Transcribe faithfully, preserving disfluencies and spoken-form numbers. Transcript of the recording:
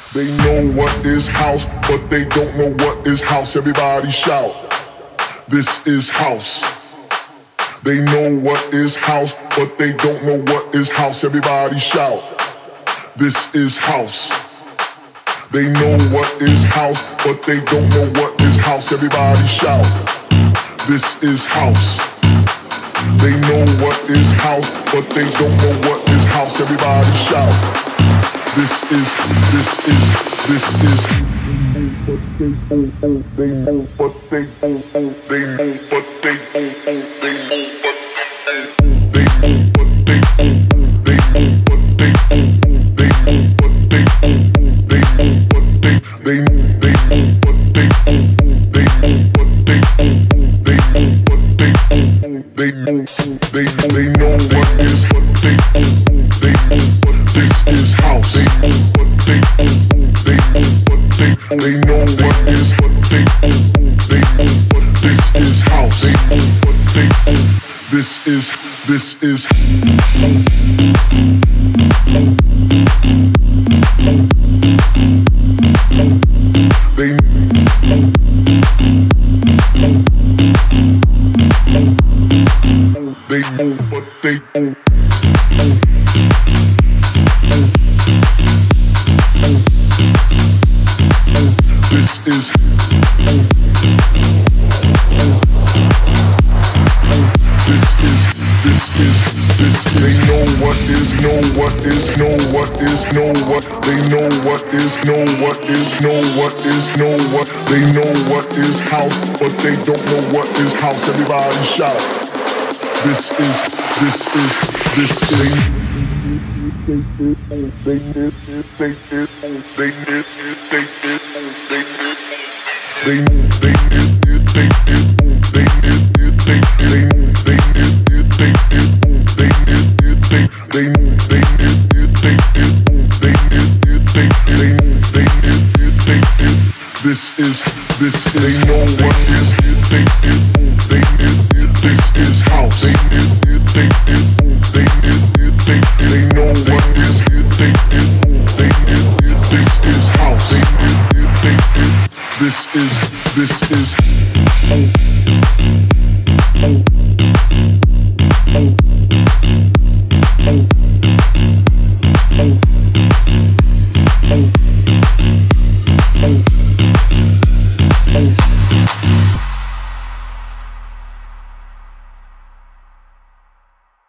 They know what is house, but they don't know what is house. Everybody shout, this is house. They know what is house, but they don't know what is house. Everybody shout, this is house. They know what is house, but they don't know what is house. Everybody shout, this is house. They know what is house, but they don't know what is house. Everybody shout, this is, this is, this is. They know, they know, but they know, they know, but they know, they know, they know, but they know, they know, but they know, they know, but they know, they know, but they, they know, they know, but they know, they know, but they know, they know, but they know, they know, they know, they know what is, but they know, they know, but this is house. They know what they know, they know what they, they know what is, but they know, they know, but this is house. They know what they know, this is, this is. They they know what they know. This is. This is, this is, this is. They know what is, know what is, know what is, know what. They know what is, know what is, know what is, know what. They know what is house, but they don't know what is house. Everybody shout. This is, this is, this is. They they they they they they they this is, this is. They know what is, they, they, they, this is house. They,